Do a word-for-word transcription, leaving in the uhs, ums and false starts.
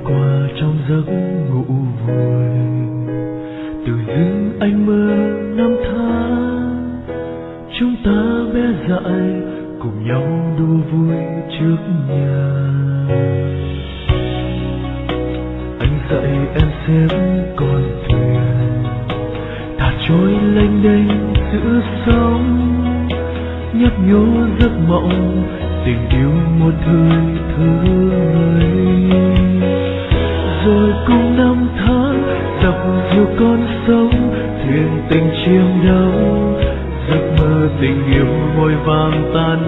qua trong giấc ngủ vùi. Từ dưng anh mơ năm tháng chúng ta bé dại cùng nhau đùa vui trước nhà. Anh dạy em xếp con thuyền thả trôi lênh đênh giữa sóng, nhấp nhô giấc mộng tình yêu một thời thơ ngây. Rồi cùng năm tháng dọc theo con sông thuyền tình chiêm đắm, giấc mơ tình yêu vội vàng tan